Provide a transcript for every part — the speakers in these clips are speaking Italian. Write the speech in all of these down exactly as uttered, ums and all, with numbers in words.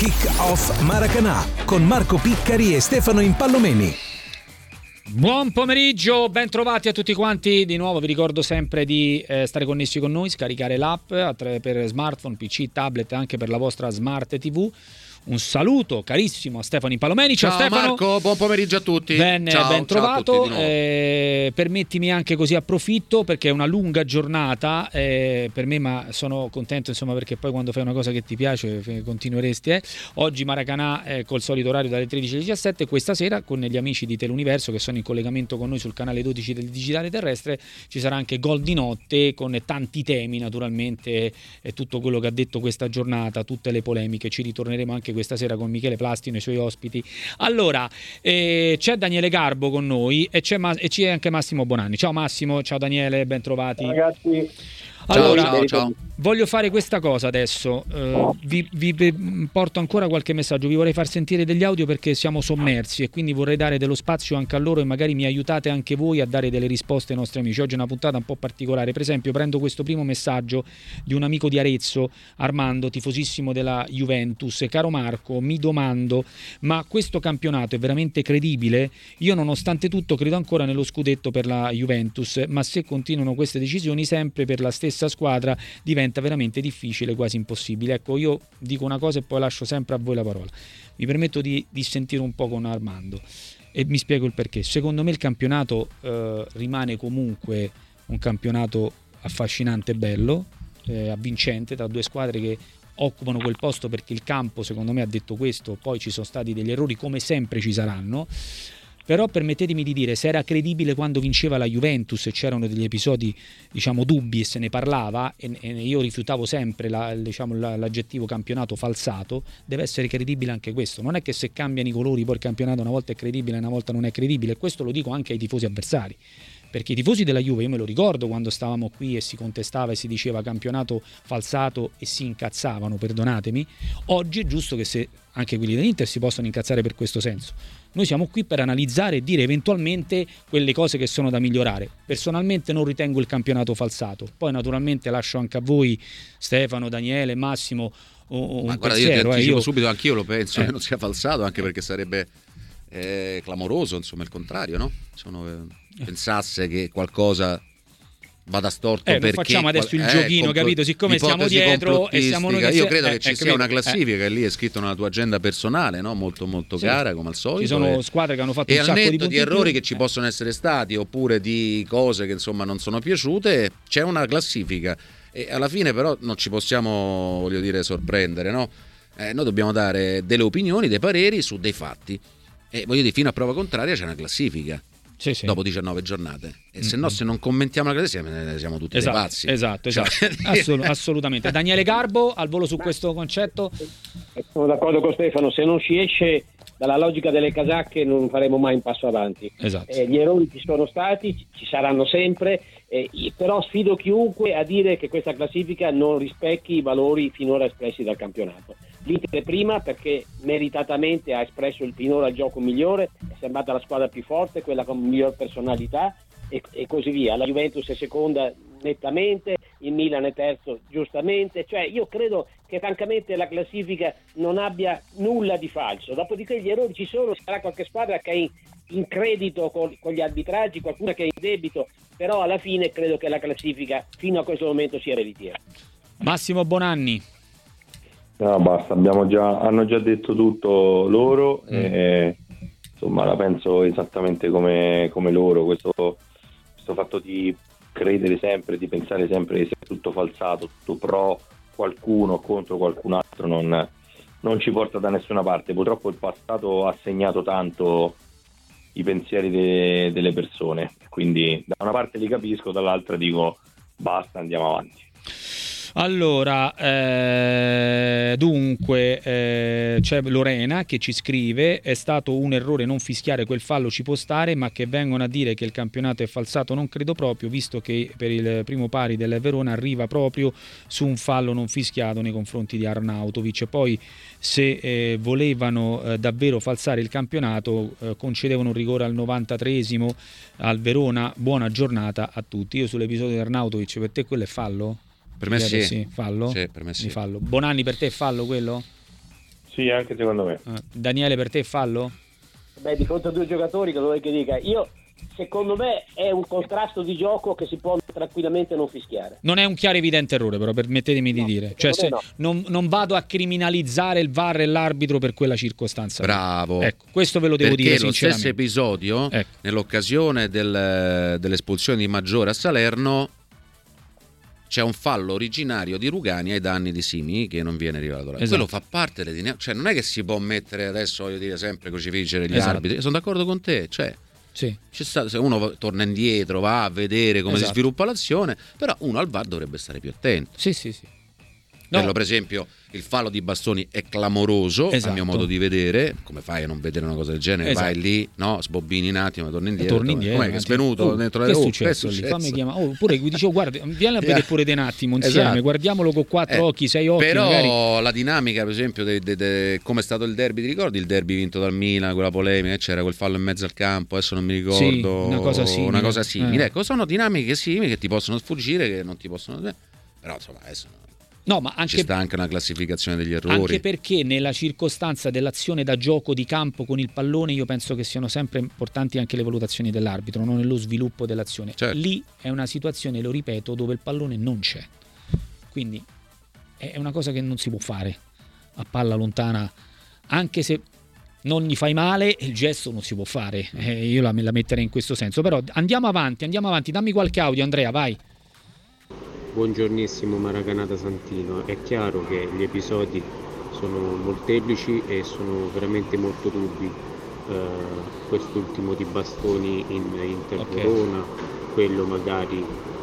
Kick-Off Maracanã con Marco Piccari e Stefano Impallomeni. Buon pomeriggio, ben trovati a tutti quanti. Di nuovo vi ricordo sempre di eh, stare connessi con noi, scaricare l'app per smartphone, P C, tablet, anche per la vostra smart tivù. Un saluto carissimo a Stefano Impallomeni. Ciao, ciao Stefano. Marco, buon pomeriggio a tutti. Ben, ciao, ben trovato. Ciao a tutti, eh, permettimi anche così approfitto perché è una lunga giornata eh, per me, ma sono contento insomma perché poi quando fai una cosa che ti piace continueresti. Eh. Oggi Maracanã eh, col solito orario dalle tredici alle diciassette. Questa sera con gli amici di Teleuniverso che sono in collegamento con noi sul canale dodici del Digitale Terrestre ci sarà anche Gol di Notte con tanti temi naturalmente e tutto quello che ha detto questa giornata, tutte le polemiche. Ci ritorneremo anche questa sera con Michele Plastino e i suoi ospiti. Allora eh, c'è Daniele Garbo con noi e c'è, Ma- e c'è anche Massimo Bonanni. Ciao Massimo, ciao Daniele, ben trovati. Ciao ragazzi. Allora, ciao, ciao. voglio fare questa cosa adesso. Uh, vi, vi, vi porto ancora qualche messaggio. Vi vorrei far sentire degli audio perché siamo sommersi e quindi vorrei dare dello spazio anche a loro e magari mi aiutate anche voi a dare delle risposte ai nostri amici. Oggi è una puntata un po' particolare. Per esempio, prendo questo primo messaggio di un amico di Arezzo, Armando, tifosissimo della Juventus. Caro Marco, mi domando, ma questo campionato è veramente credibile? Io, nonostante tutto, credo ancora nello scudetto per la Juventus, ma se continuano queste decisioni sempre per la stessa squadra diventa veramente difficile, quasi impossibile. Ecco, io dico una cosa e poi lascio sempre a voi la parola. Mi permetto di, di sentire un po' con Armando e mi spiego il perché. Secondo me il campionato eh, rimane comunque un campionato affascinante e bello, eh, avvincente tra due squadre che occupano quel posto perché il campo secondo me ha detto questo. Poi ci sono stati degli errori, come sempre ci saranno. Però permettetemi di dire, se era credibile quando vinceva la Juventus e c'erano degli episodi diciamo dubbi e se ne parlava e, e io rifiutavo sempre la, diciamo, la, l'aggettivo campionato falsato, deve essere credibile anche questo. Non è che se cambiano i colori poi il campionato una volta è credibile e una volta non è credibile, e questo lo dico anche ai tifosi avversari. Perché i tifosi della Juve, io me lo ricordo quando stavamo qui e si contestava e si diceva campionato falsato e si incazzavano, perdonatemi. Oggi è giusto che se anche quelli dell'Inter si possano incazzare per questo senso. Noi siamo qui per analizzare e dire eventualmente quelle cose che sono da migliorare. Personalmente non ritengo il campionato falsato. Poi naturalmente lascio anche a voi, Stefano, Daniele, Massimo, un Ma guarda, pensiero. io ti anticipo eh, io... subito, anch'io lo penso eh. che non sia falsato, anche perché sarebbe eh, clamoroso, insomma, il contrario, no? Se uno eh, pensasse che qualcosa vada storto eh, perché facciamo adesso il eh, giochino, compl- capito? Siccome siamo dietro e siamo noi che io si... credo eh, che ci eh, sia capito? una classifica eh. che lì è scritto nella tua agenda personale, no? Molto molto Sì. chiara come al solito. Ci sono e, squadre che hanno fatto e un sacco al di netto punti di in più. errori che ci possono essere stati oppure di cose che insomma non sono piaciute, c'è una classifica e alla fine però non ci possiamo, voglio dire, sorprendere, no? Eh, noi dobbiamo dare delle opinioni, dei pareri su dei fatti e voglio dire, fino a prova contraria c'è una classifica. Sì, sì. Dopo diciannove giornate e Mm-hmm. se no, se non commentiamo la classifica siamo tutti Esatto, dei pazzi. esatto, esatto. Cioè, Assolut- assolutamente. Daniele Garbo, al volo su questo concetto? Sono d'accordo con Stefano, se non si esce dalla logica delle casacche non faremo mai un passo avanti. Esatto. Eh, gli errori ci sono stati, ci saranno sempre, eh, però sfido chiunque a dire che questa classifica non rispecchi i valori finora espressi dal campionato. L'Inter prima perché meritatamente ha espresso il finora il gioco migliore, è sembrata la squadra più forte, quella con miglior personalità e, e così via. La Juventus è seconda nettamente, il Milan è terzo giustamente, cioè io credo che francamente la classifica non abbia nulla di falso. Dopodiché gli errori ci sono, ci sarà qualche squadra che è in, in credito con, con gli arbitraggi, qualcuna che è in debito, però alla fine credo che la classifica fino a questo momento sia ereditiera. Massimo Bonanni. No, basta, abbiamo già, hanno già detto tutto loro mm. e insomma la penso esattamente come, come loro, questo, questo fatto di credere sempre, di pensare sempre che sia tutto falsato, tutto pro qualcuno o contro qualcun altro non, non ci porta da nessuna parte. Purtroppo il passato ha segnato tanto i pensieri de, delle persone, quindi da una parte li capisco, dall'altra dico basta, andiamo avanti. Allora, eh, dunque eh, c'è Lorena che ci scrive: è stato un errore non fischiare quel fallo, ci può stare, ma che vengono a dire che il campionato è falsato non credo proprio, visto che per il primo pari del Verona arriva proprio su un fallo non fischiato nei confronti di Arnautovic. Poi se eh, volevano eh, davvero falsare il campionato eh, concedevano un rigore al novantatreesimo al Verona. Buona giornata a tutti. Io sull'episodio di Arnautovic, per te quello è fallo? Per me sì. sì. Fallo? Sì, per me sì. Fallo. Bonanni, per te è fallo quello? Sì, anche secondo me. Uh, Daniele, per te fallo? Beh, di fronte a due giocatori, cosa vuoi che dica? Io, secondo me, è un contrasto di gioco che si può tranquillamente non fischiare. Non è un chiaro evidente errore, però, permettetemi di no, dire. Cioè, se no. non, non vado a criminalizzare il V A R e l'arbitro per quella circostanza. Bravo. Ecco, questo ve lo devo Perché dire lo sinceramente. stesso episodio, ecco. nell'occasione del, dell'espulsione di Maggiore a Salerno, c'è un fallo originario di Rugani ai danni di Simi che non viene rivelato. Esatto. Quello fa parte delle dinamiche, cioè non è che si può mettere adesso, voglio dire, sempre crocifiggere gli esatto. arbitri. Sono d'accordo con te, cioè sì. c'è stato, se uno torna indietro, va a vedere come esatto. si sviluppa l'azione, però uno al V A R dovrebbe stare più attento. Sì, sì, sì. No. Quello, per esempio, il fallo di Bastoni è clamoroso, esatto. a mio modo di vedere. Come fai a non vedere una cosa del genere? Esatto. Vai lì, no, sbobbini un attimo, torni indietro. Torni indietro. Com'è che è svenuto oh, dentro che le è oh, successo, che è lì? successo? Fammi chiamare. Oh, pure dicevo, guarda, vieni a vedere pure te un attimo insieme, esatto. guardiamolo con quattro eh, occhi, sei occhi. Però magari. la dinamica, per esempio, de, de, de, come è stato il derby, ti ricordi il derby vinto dal Milan, quella polemica, c'era quel fallo in mezzo al campo, adesso non mi ricordo. Sì, una cosa simile. Una cosa simile. Eh. Ecco, sono dinamiche simili che ti possono sfuggire, che non ti possono. Però insomma, adesso. No, ma anche, ci sta anche una classificazione degli errori. Anche perché nella circostanza dell'azione da gioco di campo con il pallone io penso che siano sempre importanti anche le valutazioni dell'arbitro, non nello sviluppo dell'azione. Certo. Lì è una situazione, lo ripeto, dove il pallone non c'è. Quindi è una cosa che non si può fare a palla lontana, anche se non gli fai male, il gesto non si può fare. Eh, io la, la metterei in questo senso. Però andiamo avanti, andiamo avanti. Dammi qualche audio, Andrea, vai. Buongiornissimo Maracanata Santino, è chiaro che gli episodi sono molteplici e sono veramente molto dubbi, eh, quest'ultimo di Bastoni in Inter okay. Verona, quello magari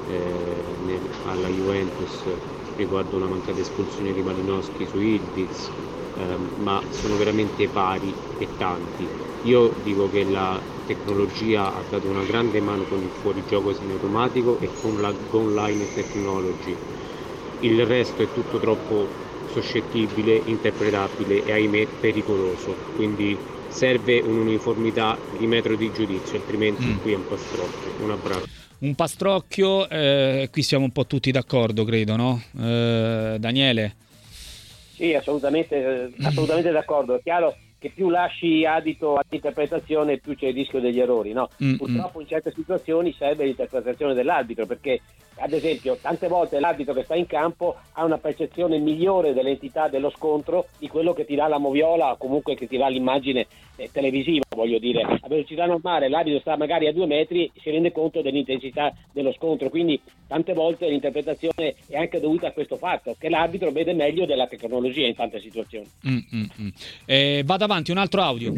eh, nel, alla Juventus riguardo una mancata espulsione di Malinowski su Ildiz, eh, ma sono veramente vari e tanti. Io dico che la tecnologia ha dato una grande mano con il fuorigioco semiautomatico e con la Goal Line Technology. Il resto è tutto troppo suscettibile, interpretabile e ahimè pericoloso. Quindi serve un'uniformità di metro di giudizio, altrimenti mm. qui è un pastrocchio. Un abbraccio. Un pastrocchio, eh, qui siamo un po' tutti d'accordo, credo, no? Eh, Daniele? Sì, assolutamente, assolutamente d'accordo. È chiaro che più lasci adito all'interpretazione più c'è il rischio degli errori, no? Mm-hmm. Purtroppo in certe situazioni serve l'interpretazione dell'arbitro, perché ad esempio tante volte l'arbitro che sta in campo ha una percezione migliore dell'entità dello scontro di quello che ti dà la moviola o comunque che ti dà l'immagine eh, televisiva, voglio dire. A velocità normale l'arbitro sta magari a due metri e si rende conto dell'intensità dello scontro, quindi tante volte l'interpretazione è anche dovuta a questo fatto, che l'arbitro vede meglio della tecnologia in tante situazioni. Mm-hmm. Eh, vado avanti, un altro audio.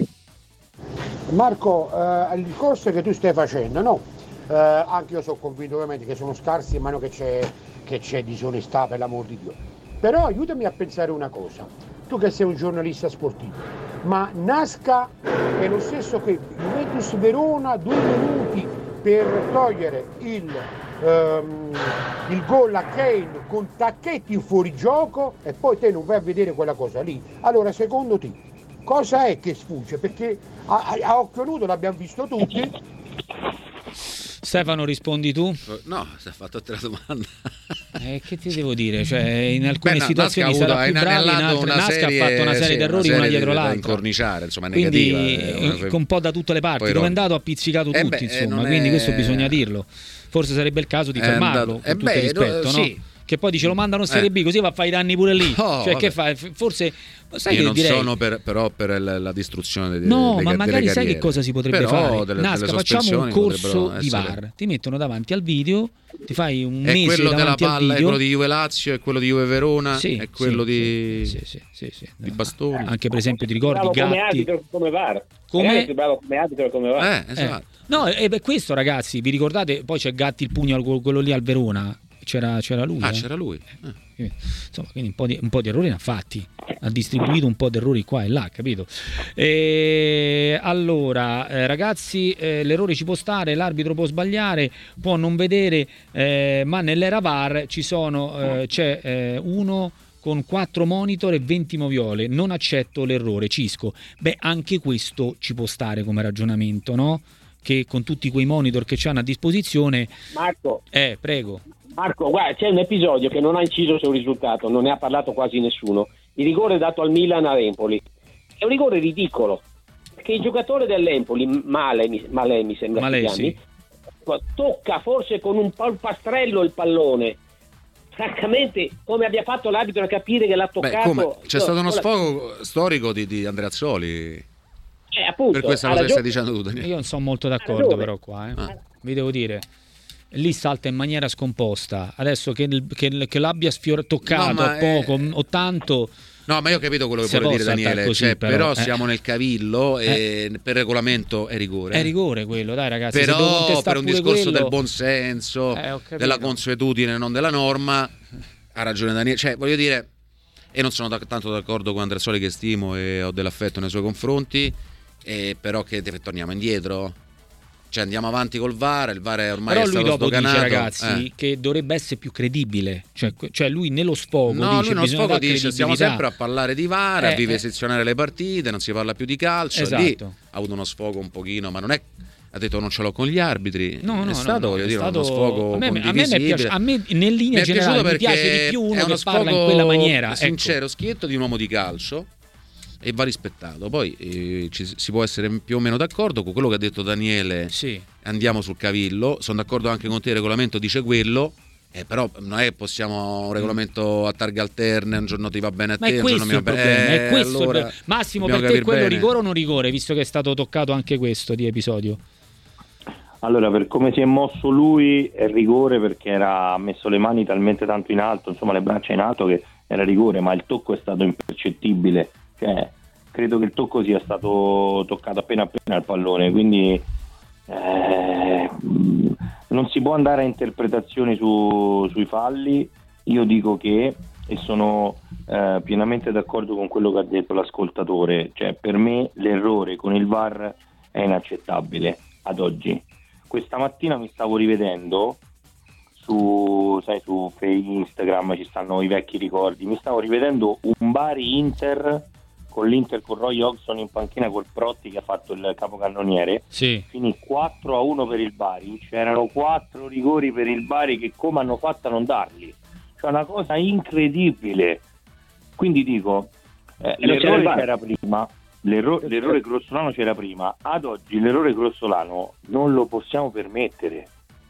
Marco, eh, il discorso che tu stai facendo, no? Eh, anche io sono convinto ovviamente che sono scarsi in mano che c'è, che c'è disonestà, per l'amor di Dio. Però aiutami a pensare una cosa, tu che sei un giornalista sportivo, ma Nasca è lo stesso che Juventus Verona, due minuti per togliere il, um, il gol a Kane con Tacchetti in fuorigioco e poi te non vai a vedere quella cosa lì. Allora secondo te cosa è che sfugge? Perché a, a occhio nudo l'abbiamo visto tutti. Stefano, rispondi tu? No, si è fatto te la domanda. Eh, che ti devo dire? Cioè, in alcune Beh, situazioni Nasca sarà più bravo, in altre Nasca serie, ha fatto una serie sì, di errori una, una serie dietro da l'altra. incorniciare, insomma, quindi negativa. Eh, un po' da tutte le parti. Poi Dove è andato ha pizzicato eh tutti, beh, insomma, è... quindi questo bisogna dirlo. Forse sarebbe il caso di fermarlo, andato... con eh tutto beh, il rispetto, no, no? Sì. Che poi dice lo mandano in Serie eh. B, così va a fare i danni pure lì. Oh, cioè, vabbè. che fa? Forse sai Io che non direi... sono per, però per la, la distruzione delle No, delle, ma magari delle sai che cosa si potrebbe però fare? delle, Nasca, delle facciamo un corso di V A R. essere... Ti mettono davanti al video, ti fai un è mese quello della davanti al palla, video. è quello di Juve Lazio, è quello di Juve Verona, sì, è quello sì, di, sì, sì, sì, sì. di Bastoni. Anche per esempio ti ricordi bravo Gatti? Come arbitro come V A R. Come? È bravo come arbitro come V A R. Eh, esatto. Eh. No, è per questo ragazzi, vi ricordate? Poi c'è Gatti il pugno, quello lì al Verona. C'era, c'era lui. Ah, eh? c'era lui. Eh. Insomma, quindi un po' di, un po' di errori ne ha fatti, ha distribuito un po' di errori qua e là, capito? E allora, eh, ragazzi, eh, l'errore ci può stare, l'arbitro può sbagliare, può non vedere, eh, ma nell'era V A R ci sono, eh, c'è eh, uno con quattro monitor e venti moviole, non accetto l'errore, Cisco. Beh, anche questo ci può stare come ragionamento, no? Che con tutti quei monitor che c'hanno a disposizione. Marco, eh, prego. Marco, guarda, c'è un episodio che non ha inciso sul risultato, non ne ha parlato quasi nessuno, il rigore dato al Milan a Empoli è un rigore ridicolo, perché il giocatore dell'Empoli, Male, Male mi sembra Male, si chiami, sì. tocca forse con un palpastrello il pallone. Francamente, come abbia fatto l'arbitro a capire che l'ha toccato? Beh, come? C'è no, stato uno la... sfogo storico di, di Andreazzoli eh, appunto, per questa cosa che stai dicendo tu, Daniele. Io non sono molto d'accordo però qua, eh. ah. vi devo dire. Lì salta in maniera scomposta. Adesso che, che, che l'abbia sfior- toccato no, a poco è... o tanto. No, ma io ho capito quello che vuole dire Daniele. Così, cioè, però, però eh. siamo nel cavillo e eh. per regolamento è rigore. È rigore quello, dai ragazzi. Però per un discorso quello... del buonsenso, eh, della consuetudine, non della norma, ha ragione Daniele. Cioè, voglio dire, e non sono da- tanto d'accordo con Andreazzoli, che stimo e ho dell'affetto nei suoi confronti, e però che torniamo indietro. Cioè andiamo avanti col V A R, il V A R è ormai però è stato lui dopo sdoganato. dice ragazzi eh. che dovrebbe essere più credibile, cioè, cioè lui nello sfogo no, dice, lui nello sfogo dice stiamo credibilità. sempre a parlare di V A R, eh, a vivisezionare eh. le partite, non si parla più di calcio. Esatto. Lì ha avuto uno sfogo un pochino, ma non è, ha detto non ce l'ho con gli arbitri. No, no, è stato, no, voglio è dire, stato... uno sfogo a me, condivisibile. A me, piace, a me nel linea mi è generale mi piace di più uno che parla in quella maniera, sincero, ecco. schietto di un uomo di calcio, e va rispettato. Poi eh, ci, si può essere più o meno d'accordo con quello che ha detto Daniele. Sì. Andiamo sul cavillo, sono d'accordo anche con te, il regolamento dice quello, eh, però non è che possiamo un regolamento a targhe alterne, un giorno ti va bene a te, un giorno mi va bene. Eh, è questo allora, il problema. Massimo, per te quello bene. rigore o non rigore, visto che è stato toccato anche questo di episodio? Allora, per come si è mosso lui è rigore, perché era ha messo le mani talmente tanto in alto, insomma le braccia in alto, che era rigore, ma il tocco è stato impercettibile. Cioè, credo che il tocco sia stato toccato appena appena al pallone, quindi eh, non si può andare a interpretazioni su, sui falli. Io dico che, e sono eh, pienamente d'accordo con quello che ha detto l'ascoltatore, cioè per me l'errore con il V A R è inaccettabile ad oggi. Questa mattina mi stavo rivedendo su, sai, su Instagram ci stanno i vecchi ricordi, mi stavo rivedendo un Bari Inter con l'Inter con Roy Hodgson in panchina col Protti che ha fatto il capocannoniere. Sì. Finì quattro a uno per il Bari, c'erano quattro rigori per il Bari che come hanno fatto a non darli, cioè una cosa incredibile. Quindi dico eh, l'errore c'era, c'era prima, l'errore, l'errore grossolano c'era prima, ad oggi l'errore grossolano non lo possiamo permettere,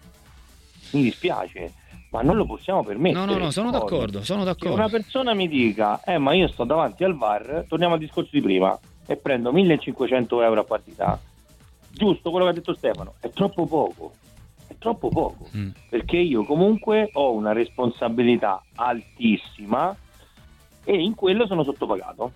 mi dispiace, ma non lo possiamo permettere. No, no, no, sono d'accordo, sono d'accordo. Che una persona mi dica, eh ma io sto davanti al V A R, torniamo al discorso di prima, e prendo millecinquecento euro a partita, giusto quello che ha detto Stefano, è troppo poco, è troppo poco, mm. perché io comunque ho una responsabilità altissima e in quello sono sottopagato.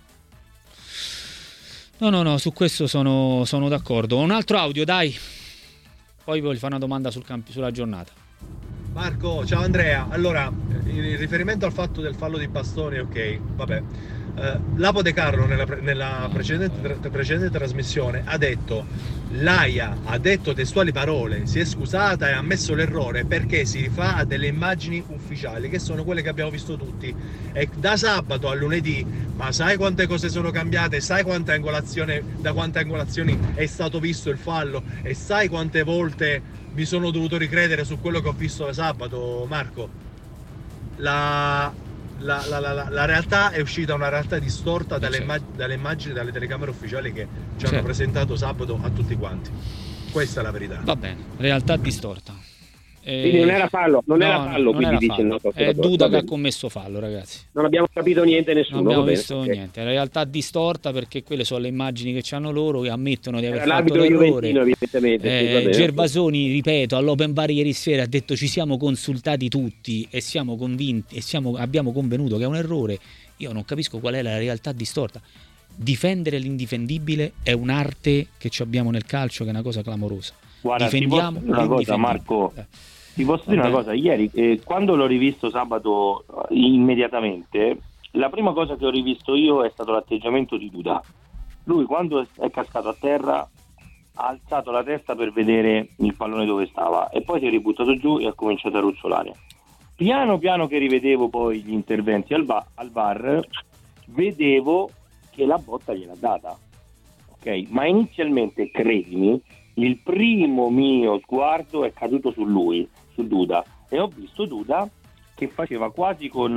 No, no, no, su questo sono, sono d'accordo. Un altro audio, dai. Poi voglio fare una domanda sul camp- sulla giornata. Marco, ciao Andrea. Allora, in riferimento al fatto del fallo di Pastore, ok, vabbè. Eh, Lapo De Carlo nella, nella precedente, tra, precedente trasmissione ha detto, l'AIA ha detto testuali parole, si è scusata e ha ammesso l'errore perché si rifà a delle immagini ufficiali che sono quelle che abbiamo visto tutti, e da sabato a lunedì, ma sai quante cose sono cambiate, sai quanta angolazione, da quante angolazioni è stato visto il fallo, e sai quante volte mi sono dovuto ricredere su quello che ho visto da sabato, Marco. La... La, la, la, la realtà è uscita una realtà distorta dalle, certo. immag- dalle immagini, dalle telecamere ufficiali che ci certo. hanno presentato sabato a tutti quanti. Questa è la verità. Va bene, realtà distorta. E... Quindi non era fallo, non no, era fallo, non era dice fallo. Il nostro è Duda che ha commesso fallo, ragazzi. Non abbiamo capito niente nessuno. Non abbiamo bene, visto okay. niente. La realtà distorta perché quelle sono le immagini che hanno loro, che ammettono di aver era fatto l'errore. Evidentemente. Eh, sì, Gervasoni, ripeto, all'Open Bar ieri sera ha detto ci siamo consultati tutti e siamo convinti e siamo, abbiamo convenuto che è un errore. Io non capisco qual è la realtà distorta. Difendere l'indifendibile è un'arte che ci abbiamo nel calcio, che è una cosa clamorosa. Guarda, difendiamo una cosa, Marco. Eh. Ti posso dire una cosa, ieri eh, quando l'ho rivisto sabato immediatamente, la prima cosa che ho rivisto io è stato l'atteggiamento di Duda. Lui quando è cascato a terra ha alzato la testa per vedere il pallone dove stava e poi si è ributtato giù e ha cominciato a ruzzolare. Piano piano che rivedevo poi gli interventi al, ba- al V A R, vedevo che la botta gliel'ha data, ok? Ma inizialmente, credimi, il primo mio sguardo è caduto su lui, su Duda, e ho visto Duda che faceva quasi con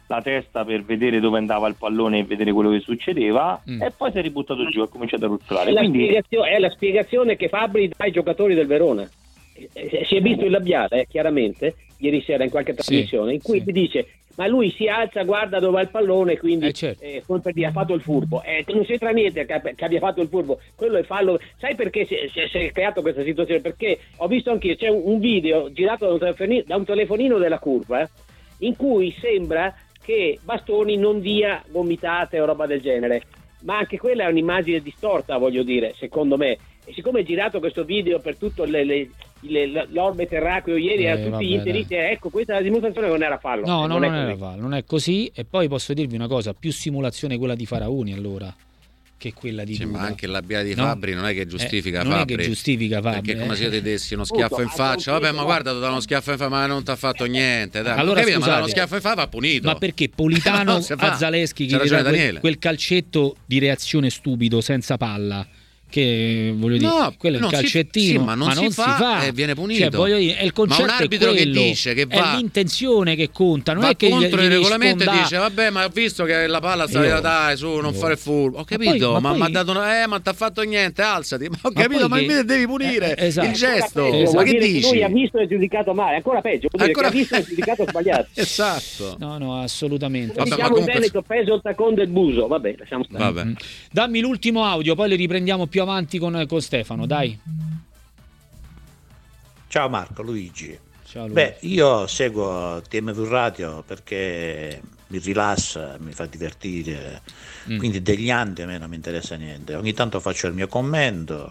la testa per vedere dove andava il pallone e vedere quello che succedeva, mm. e poi si è ributtato giù e ha cominciato a ruzzolare. È la, Quindi... spiegazione, è la spiegazione che Fabbri dà ai giocatori del Verona. Si è visto il labiale, eh, chiaramente, ieri sera in qualche trasmissione, sì, in cui sì. ti dice ma lui si alza, guarda dove va il pallone, quindi eh, certo. eh, per dire, ha fatto il furbo. Eh, non c'entra niente che, che abbia fatto il furbo, quello è fallo. Sai perché si, si, si è creato questa situazione? Perché ho visto anch'io, c'è un, un video girato da un telefonino, da un telefonino della curva, eh, in cui sembra che Bastoni non dia gomitate o roba del genere, ma anche quella è un'immagine distorta, voglio dire, secondo me. E siccome è girato questo video per tutto le, le, le, l'orbe terracqueo ieri, eh, a tutti vabbè, gli interiti, ecco, questa è la dimostrazione che non era fallo. No, no, non, non era fallo, non è così. E poi posso dirvi una cosa, più simulazione quella di Faraoni allora che quella di sì, Duda. Ma anche il labiale di no? Fabbri non è che giustifica eh, non Fabbri, è che giustifica Fabbri, perché come eh. se io ti dessi uno schiaffo in faccia, vabbè, ma guarda, ti dà uno schiaffo in faccia, ma non ti ha fatto niente, dai. Allora capito, scusate, ma uno schiaffo in faccia va punito. Ma perché Politano a Zaleschi che dà quel, quel calcetto di reazione stupido senza palla, che voglio dire, no, quello è il calcettino, si, sì, ma non, ma non si, fa, si fa e viene punito. Cioè, voglio dire, è il concetto, ma un arbitro è quello, che dice che va, è l'intenzione che conta, non va è che contro il regolamento sfonda... e dice vabbè, ma ho visto che la palla sta io, dai su, non io. fare furbo, ho capito, ma, poi, ma, ma, poi... eh, ma ti ha fatto niente, alzati, ma ho ma capito, ma che... devi punire eh, esatto. il gesto, esatto. ma che dici? Che lui ha visto e giudicato male, ancora peggio, vuol dire ancora... che ha visto e giudicato sbagliato. Esatto. No, no, assolutamente. Vabbè, diciamo comunque... in Veneto peso il tacon del buso, vabbè, lasciamo stare. Vabbè. Mm. Dammi l'ultimo audio, poi le riprendiamo più avanti con, con Stefano, dai. Ciao Marco, Luigi. Ciao Luigi. Beh, io seguo T M V Radio perché mi rilassa, mi fa divertire, mm. quindi degli anni a me non mi interessa niente. Ogni tanto faccio il mio commento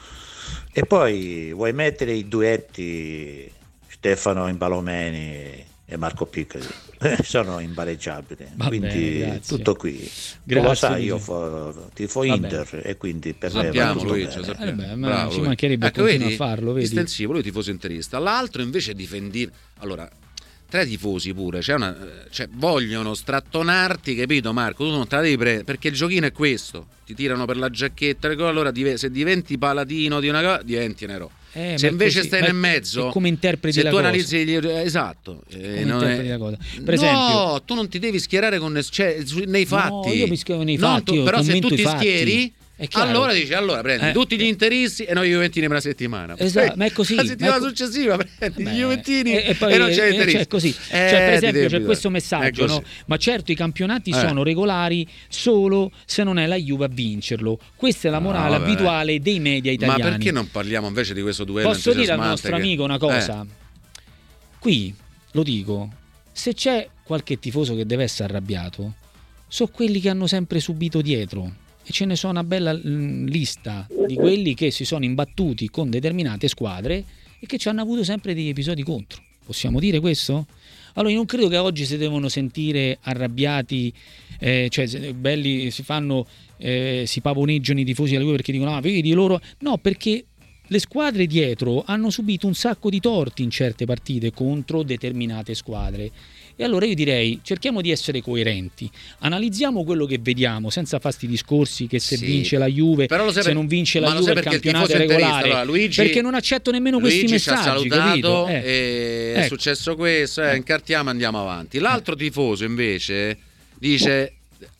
e poi vuoi mettere i duetti Stefano Impallomeni e Marco Piccoli sono impareggiabili. Va quindi bene, tutto qui. Grazie, tu lo sai, io fo, tifo Inter e quindi per sappiamo, me Luigi, sappiamo. Eh beh, ma Bravo, ci mancherebbe ecco, vedi, a farlo, vedi? Estensivo, lui tifoso interista, l'altro invece difendi. Allora, tra i tifosi pure c'è una, cioè, vogliono strattonarti, capito Marco? Tu non te la devi prendere perché il giochino è questo, ti tirano per la giacchetta, allora se diventi paladino di una cosa diventi un eroe. Eh, se invece così, stai nel mezzo, come interpreti se la tu cosa. analizzi gli, esatto, eh, non interpreti è, la cosa. Per no, esempio, tu non ti devi schierare con cioè, nei fatti. No, io mi schiero nei fatti, tu, però se tu ti fatti. schieri, allora dici allora prendi eh, tutti gli interisti e noi Juventini per la settimana. Esatto, ma è così. La settimana co- successiva prendi beh, gli Juventini e, e, poi, e non c'è e, cioè, così. Eh, cioè, per esempio c'è questo messaggio, no? Ma certo i campionati eh. sono regolari solo se non è la Juve a vincerlo. Questa è la morale no, abituale dei media italiani. Ma perché non parliamo invece di questo duello? Posso dire al nostro che... amico una cosa? Eh. Qui, lo dico, se c'è qualche tifoso che deve essere arrabbiato, sono quelli che hanno sempre subito dietro. E ce ne sono una bella l- lista di quelli che si sono imbattuti con determinate squadre e che ci hanno avuto sempre degli episodi contro. Possiamo dire questo? Allora io non credo che oggi si devono sentire arrabbiati, eh, cioè belli si fanno, eh, si pavoneggiano i tifosi della Juve perché dicono ah vedi loro, no, perché le squadre dietro hanno subito un sacco di torti in certe partite contro determinate squadre. E allora io direi cerchiamo di essere coerenti, analizziamo quello che vediamo senza fare sti discorsi che se sì, vince la Juve, se per, non vince la Juve il campionato è regolare, allora, Luigi, perché non accetto nemmeno Luigi questi messaggi. Ci ha salutato eh. e ecco. È successo questo, eh, incartiamo, andiamo avanti. L'altro tifoso invece dice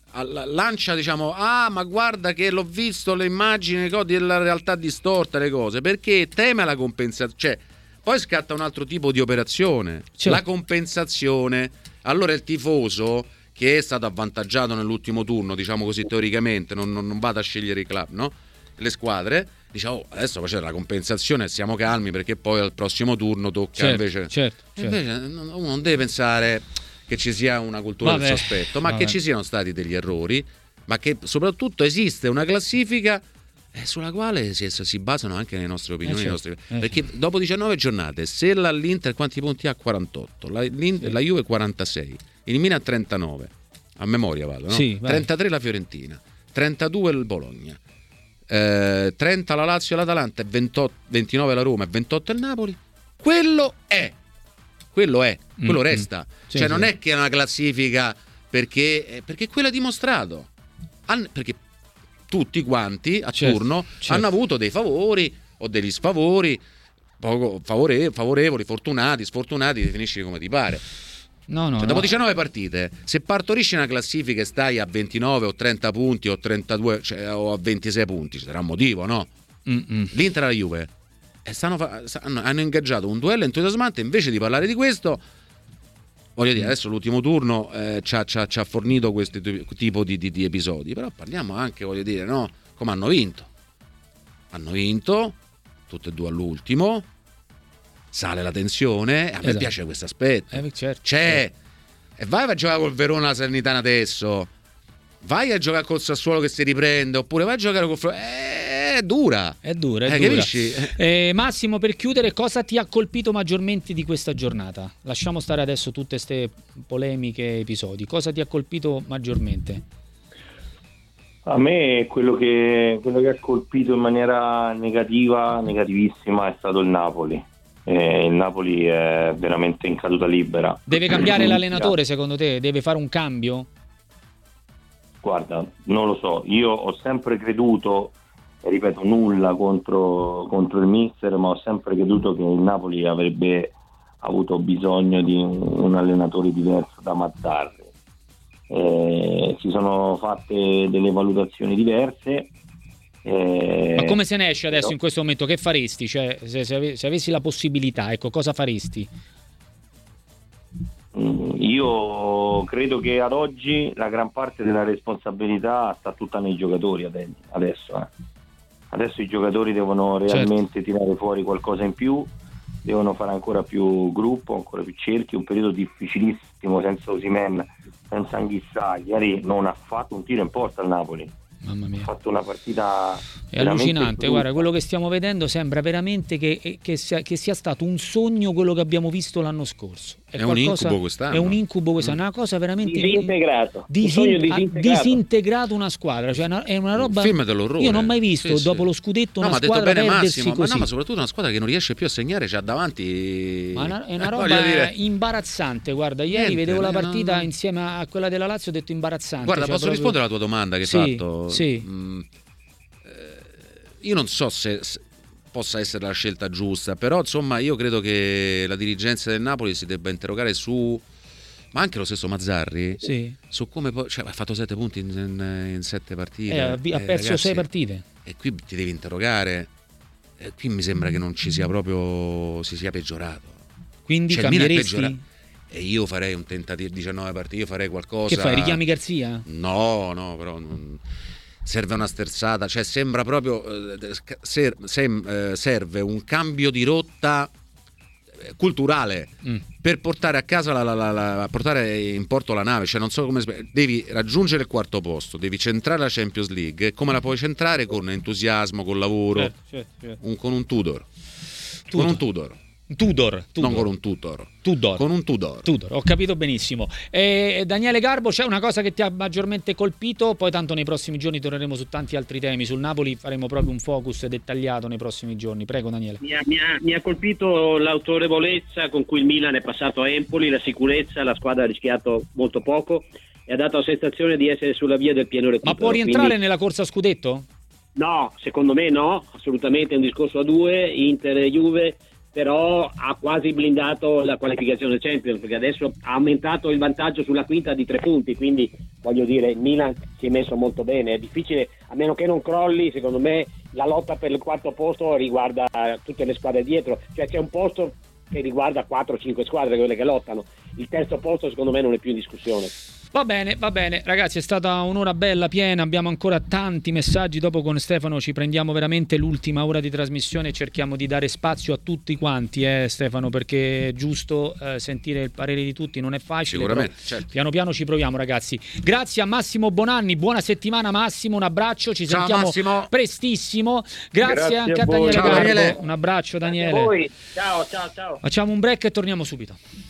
lancia diciamo ah ma guarda che l'ho visto le immagini della realtà distorta le cose perché teme la compensazione, cioè poi scatta un altro tipo di operazione, cioè. La compensazione. Allora il tifoso che è stato avvantaggiato nell'ultimo turno, diciamo così teoricamente, non, non, non vada a scegliere i club, no? Le squadre, dice oh, adesso facciamo la compensazione, stiamo calmi perché poi al prossimo turno tocca certo, invece. Certo, certo. Invece uno non deve pensare che ci sia una cultura vabbè, del sospetto, ma vabbè. Che ci siano stati degli errori, ma che soprattutto esiste una classifica sulla quale si, si basano anche le nostre opinioni, eh certo, nostri... eh perché certo. Dopo diciannove giornate se la, l'Inter quanti punti ha? quarantotto, la, sì. La Juve quarantasei, il Milan trentanove, a memoria vado, no? Sì, trentatré la Fiorentina, trentadue il Bologna, eh, trenta la Lazio e l'Atalanta, ventotto, ventinove la Roma e ventotto il Napoli. Quello è quello è, quello mm, resta mm. Sì, cioè sì. Non è che è una classifica perché, perché quello è dimostrato An- perché tutti quanti a certo, turno certo. Hanno avuto dei favori o degli sfavori, poco favore- favorevoli, fortunati, sfortunati, definisci come ti pare. No, no, cioè, dopo no. diciannove partite, se partorisci una classifica e stai a ventinove o trenta punti o trentadue, cioè, o a ventisei punti, ci sarà un motivo, no? Mm-mm. L'Inter e la Juve e stanno fa- hanno, hanno ingaggiato un duello entusiasmante. Invece di parlare di questo, voglio dire, adesso l'ultimo turno eh, ci, ha, ci, ha, ci ha fornito questo tipo di, di, di episodi, però parliamo anche, voglio dire, no? Come hanno vinto. Hanno vinto tutte e due all'ultimo, sale la tensione, a me Esatto. piace questo aspetto. Eh, certo, C'è, e vai a giocare col Verona la Salernitana adesso, vai a giocare col Sassuolo che si riprende, oppure vai a giocare col Fro- eh, è dura, È dura, è eh, dura. capisci? Eh, Massimo, per chiudere, cosa ti ha colpito maggiormente di questa giornata? Lasciamo stare adesso tutte queste polemiche, episodi. Cosa ti ha colpito maggiormente? A me quello che, quello che ha colpito in maniera negativa, negativissima, è stato il Napoli. Eh, il Napoli è veramente in caduta libera. Deve cambiare l'allenatore, secondo te? Deve fare un cambio? Guarda, non lo so, io ho sempre creduto, e ripeto, nulla contro, contro il mister, ma ho sempre creduto che il Napoli avrebbe avuto bisogno di un, un allenatore diverso da Mazzarri. Eh, si sono fatte delle valutazioni diverse. Eh, Ma come se ne esce adesso però, in questo momento? Che faresti? Cioè, se, se ave- se avessi la possibilità, ecco, cosa faresti? Io credo che ad oggi la gran parte della responsabilità sta tutta nei giocatori adesso. Eh. Adesso i giocatori devono realmente certo. tirare fuori qualcosa in più, devono fare ancora più gruppo, ancora più cerchi, un periodo difficilissimo senza Osimhen, senza Anghissà. Ieri non ha fatto un tiro in porta al Napoli. Mamma mia. Ha fatto una partita è allucinante, guarda, quello che stiamo vedendo sembra veramente che, che, sia, che sia stato un sogno quello che abbiamo visto l'anno scorso. È, è un incubo quest'anno. È un incubo quest'anno, mm. una cosa veramente disintegrato. Disin- un disintegrato. disintegrato una squadra, cioè una, è una roba. Un film dell'orrore. Io non ho mai visto sì, dopo sì. lo scudetto no, una ma squadra detto bene perdersi Massimo, così. ma no, ma soprattutto una squadra che non riesce più a segnare, c'ha davanti. Ma una, è una roba dire... imbarazzante, guarda, ieri Niente, vedevo la no, partita no. insieme a quella della Lazio, ho detto imbarazzante. Guarda, cioè, posso proprio... rispondere alla tua domanda che hai sì, fatto? Sì. Mm, io non so se, se possa essere la scelta giusta, però insomma io credo che la dirigenza del Napoli si debba interrogare su, ma anche lo stesso Mazzarri, sì. su come poi, cioè, ha fatto sette punti in, in, in sette partite, eh, ha, ha perso ragazzi, sei partite e qui ti devi interrogare, e qui mi sembra che non ci sia proprio, si sia peggiorato, quindi cioè, cambieresti? E io farei un tentativo, diciannove partite, io farei qualcosa. Che fai, richiami Garzia? No, no, però non... serve una sterzata, cioè sembra proprio ser, sem, serve un cambio di rotta culturale mm. per portare a casa la, la, la, la portare in porto la nave, cioè non so come, devi raggiungere il quarto posto, devi centrare la Champions League, come la puoi centrare? Con entusiasmo, con lavoro, certo, certo, certo. Un, con un Tudor. Tudor con un Tudor Tudor, Tudor. non con un tutor. Tudor. Con un Tudor. Tudor, ho capito benissimo. E Daniele Garbo, c'è una cosa che ti ha maggiormente colpito? Poi tanto nei prossimi giorni torneremo su tanti altri temi. Sul Napoli faremo proprio un focus dettagliato nei prossimi giorni. Prego Daniele. Mi ha, mi ha, mi ha colpito l'autorevolezza con cui il Milan è passato a Empoli, la sicurezza, la squadra ha rischiato molto poco e ha dato la sensazione di essere sulla via del pieno recupero. Ma può rientrare quindi... nella corsa a scudetto? No, secondo me no, assolutamente è un discorso a due, Inter e Juve, però ha quasi blindato la qualificazione Champions, perché adesso ha aumentato il vantaggio sulla quinta di tre punti, quindi voglio dire il Milan si è messo molto bene, è difficile, a meno che non crolli, secondo me la lotta per il quarto posto riguarda tutte le squadre dietro, cioè c'è un posto che riguarda quattro cinque squadre, quelle che lottano, il terzo posto secondo me non è più in discussione. Va bene, va bene, ragazzi, è stata un'ora bella, piena, abbiamo ancora tanti messaggi, dopo con Stefano ci prendiamo veramente l'ultima ora di trasmissione e cerchiamo di dare spazio a tutti quanti, eh Stefano, perché è giusto eh, sentire il parere di tutti, non è facile, sicuramente, certo. Piano piano ci proviamo, ragazzi. Grazie a Massimo Bonanni, buona settimana Massimo, un abbraccio, ci Ciao, sentiamo Massimo. prestissimo, grazie, grazie anche a, a Daniele Ciao, Garbo, Daniele. un abbraccio Daniele. A voi. Ciao, ciao, ciao. Facciamo un break e torniamo subito.